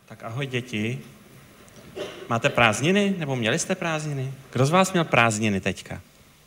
Tak ahoj děti. Máte prázdniny? Nebo měli jste prázdniny? Kdo z vás měl prázdniny teďka?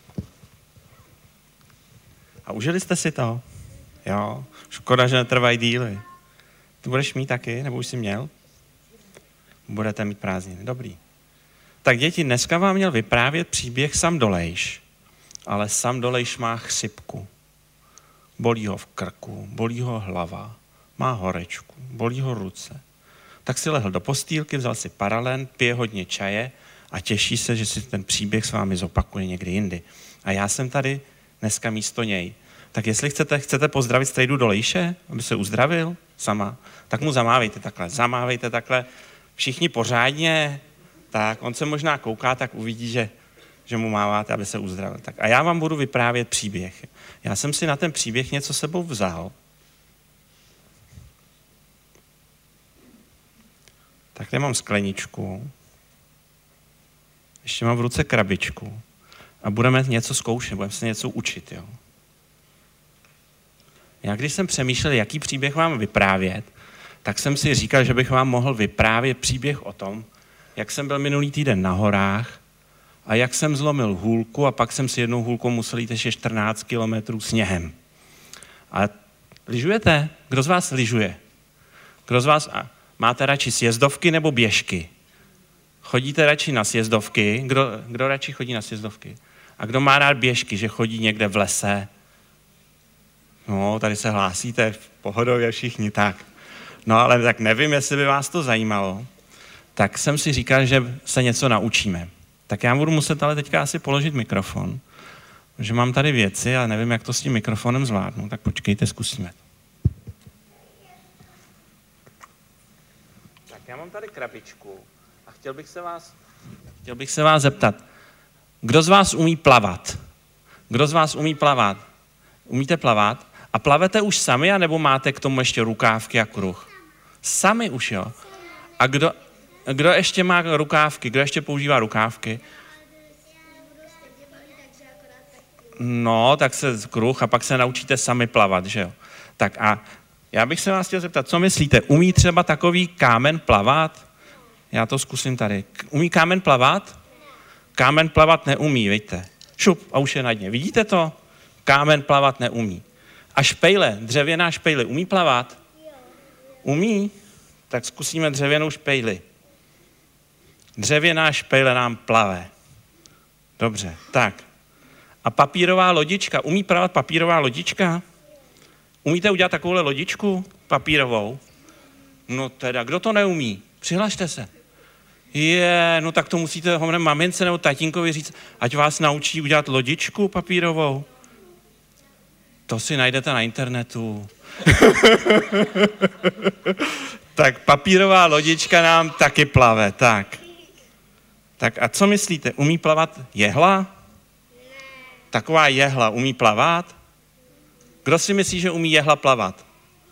A užili jste si to? Jo, škoda, že netrvají díly. Ty budeš mít taky? Nebo už jsi měl? Budete mít prázdniny, dobrý. Tak děti, dneska vám měl vyprávět příběh Sam Dolejš. Ale Sam Dolejš má chřipku. Bolí ho v krku, bolí ho hlava, má horečku, bolí ho ruce. Tak si lehl do postýlky, vzal si paralen, pije hodně čaje a těší se, že si ten příběh s vámi zopakuje někdy jindy. A já jsem tady dneska místo něj. Tak jestli chcete pozdravit strejdu Dolejše, aby se uzdravil sama, tak mu zamávejte takhle, všichni pořádně, tak on se možná kouká, tak uvidí, že mu máváte, aby se uzdravil. Tak a já vám budu vyprávět příběh. Já jsem si na ten příběh něco sebou vzal. Takhle mám skleničku, ještě mám v ruce krabičku a budeme něco zkoušet, budeme se něco učit. Jo? Já když jsem přemýšlel, jaký příběh vám vyprávět, tak jsem si říkal, že bych vám mohl vyprávět příběh o tom, jak jsem byl minulý týden na horách a jak jsem zlomil hůlku a pak jsem si jednou hůlkou musel jít ještě 14 kilometrů sněhem. A lyžujete? Kdo z vás lyžuje? Kdo z vás máte radši sjezdovky nebo běžky? Chodíte radši na sjezdovky? Kdo radši chodí na sjezdovky? A kdo má rád běžky, že chodí někde v lese? No, tady se hlásíte pohodově všichni, tak. No, ale tak nevím, jestli by vás to zajímalo. Tak jsem si říkal, že se něco naučíme. Tak já budu muset ale teďka asi položit mikrofon, že mám tady věci a nevím, jak to s tím mikrofonem zvládnu. Tak počkejte, zkusíme. Tak já mám tady krabičku a chtěl bych se vás zeptat, kdo z vás umí plavat? Kdo z vás umí plavat? Umíte plavat? A plavete už sami, anebo máte k tomu ještě rukávky a kruh? Sami už, jo? A kdo ještě má rukávky? Kdo ještě používá rukávky? No, tak se kruh a pak se naučíte sami plavat, že jo? Tak a já bych se vás chtěl zeptat, co myslíte? Umí třeba takový kámen plavat? Já to zkusím tady. Umí kámen plavat? Kámen plavat neumí, vidíte? Šup a už je na dně. Vidíte to? Kámen plavat neumí. A špejle, dřevěná špejle, umí plavat? Umí? Tak zkusíme dřevěnou špejli. Dřevěná špejle nám plave. Dobře, tak. A papírová lodička, umí plavat papírová lodička? Umíte udělat takovouhle lodičku papírovou? No teda, kdo to neumí? Přihlašte se. No tak to musíte mamince nebo tatínkovi říct, ať vás naučí udělat lodičku papírovou. To si najdete na internetu. Tak papírová lodička nám taky plave, tak. Tak a co myslíte, umí plavat jehla? Taková jehla umí plavat? Kdo si myslí, že umí jehla plavat?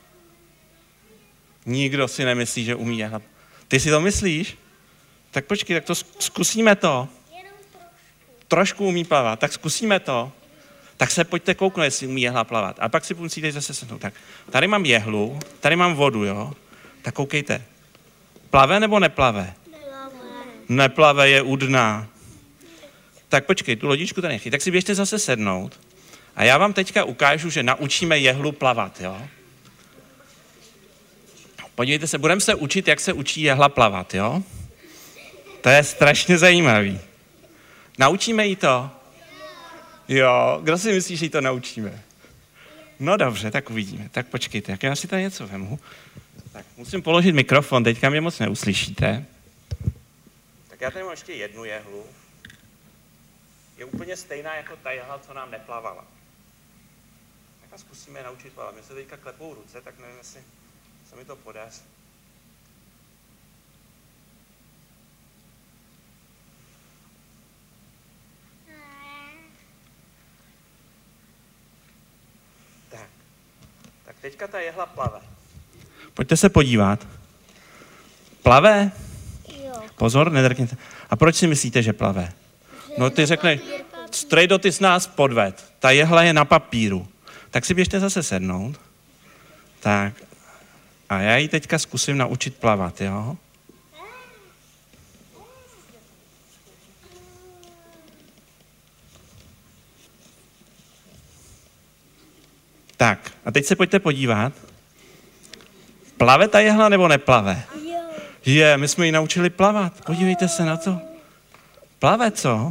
Nikdo si nemyslí, že umí jehla. Ty si to myslíš? Tak počkej, tak to zkusíme to. Trošku umí plavat, tak zkusíme to. Tak se pojďte kouknout, jestli umí jehla plavat. A pak si musíte zase sednout. Tak tady mám jehlu, tady mám vodu, jo? Tak koukejte. Plave nebo neplave? Neplave, je u dna. Tak počkej, tu lodičku tady nechci. Tak si běžte zase sednout. A já vám teďka ukážu, že naučíme jehlu plavat, jo? Podívejte se, budeme se učit, jak se učí jehla plavat, jo? To je strašně zajímavý. Naučíme jí to? Jo, kdo si myslí, že jí to naučíme? No dobře, tak uvidíme. Tak počkejte, jak já si tady něco vemu. Tak musím položit mikrofon, teďka mě moc neuslyšíte. Tak já tady mám ještě jednu jehlu. Je úplně stejná jako ta jehla, co nám neplavala. Tak a zkusíme naučit plavat. Mě se teďka klepou ruce, tak nevím, jestli se mi to podaří. Tak teďka ta jehla plave. Pojďte se podívat. Plave? Jo. Pozor, nedrkněte. A proč si myslíte, že plave? No ty řekneš, strejdo, ty s nás podved. Ta jehla je na papíru. Tak si běžte zase sednout. Tak. A já ji teďka zkusím naučit plavat, jo? Tak, a teď se pojďte podívat. Plave ta jehla nebo neplave? My jsme ji naučili plavat. Podívejte se na to. Plave, co?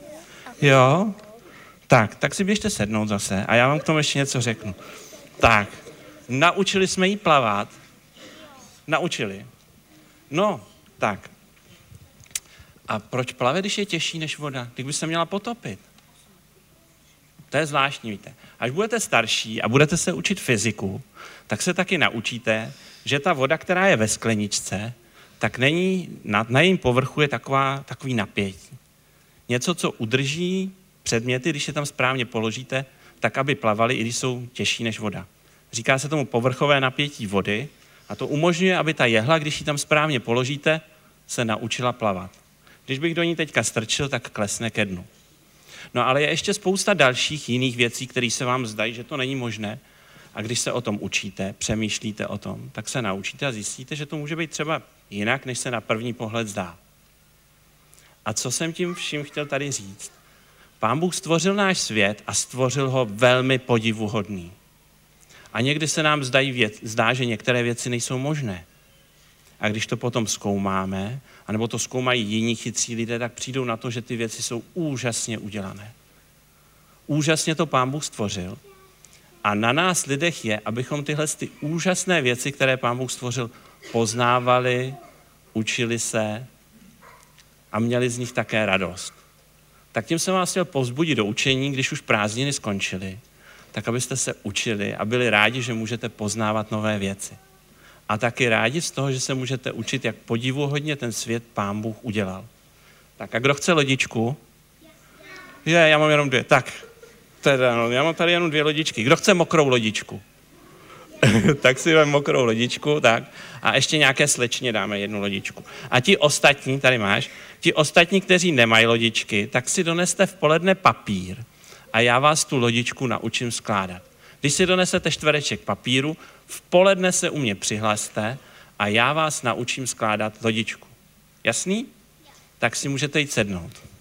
Jo? Tak si běžte sednout zase a já vám k tomu ještě něco řeknu. Tak, naučili jsme jí plavat. Naučili. No, tak. A proč plave, když je těžší než voda? Když by se měla potopit. To je zvláštní, víte. Až budete starší a budete se učit fyziku, tak se taky naučíte, že ta voda, která je ve skleničce, tak není, na jejím povrchu je takový napětí. Něco, co udrží předměty, když je tam správně položíte, tak aby plavaly, i když jsou těžší než voda. Říká se tomu povrchové napětí vody a to umožňuje, aby ta jehla, když ji tam správně položíte, se naučila plavat. Když bych do ní teďka strčil, tak klesne ke dnu. No ale je ještě spousta dalších jiných věcí, které se vám zdají, že to není možné. A když se o tom učíte, přemýšlíte o tom, tak se naučíte a zjistíte, že to může být třeba jinak, než se na první pohled zdá. A co jsem tím vším chtěl tady říct? Pán Bůh stvořil náš svět a stvořil ho velmi podivuhodný. A někdy se nám zdá, že některé věci nejsou možné. A když to potom zkoumáme, anebo to zkoumají jiní chytří lidé, tak přijdou na to, že ty věci jsou úžasně udělané. Úžasně to Pán Bůh stvořil. A na nás lidech je, abychom tyhle ty úžasné věci, které Pán Bůh stvořil, poznávali, učili se a měli z nich také radost. Tak tím jsem vás chtěl povzbudit do učení, když už prázdniny skončily, tak abyste se učili a byli rádi, že můžete poznávat nové věci. A taky rádi z toho, že se můžete učit, jak podivuhodně ten svět Pán Bůh udělal. Tak a kdo chce lodičku? Já mám jenom 2. Tak, teda, no, já mám tady jenom 2 lodičky. Kdo chce mokrou lodičku? Tak si vem mokrou lodičku, tak. A ještě nějaké slečně dáme 1 lodičku. A ti ostatní, tady máš, ti ostatní, kteří nemají lodičky, tak si doneste v poledne papír a já vás tu lodičku naučím skládat. Když si donesete čtvereček papíru, v poledne se u mě přihlaste a já vás naučím skládat lodičku. Jasný? Tak si můžete jít sednout.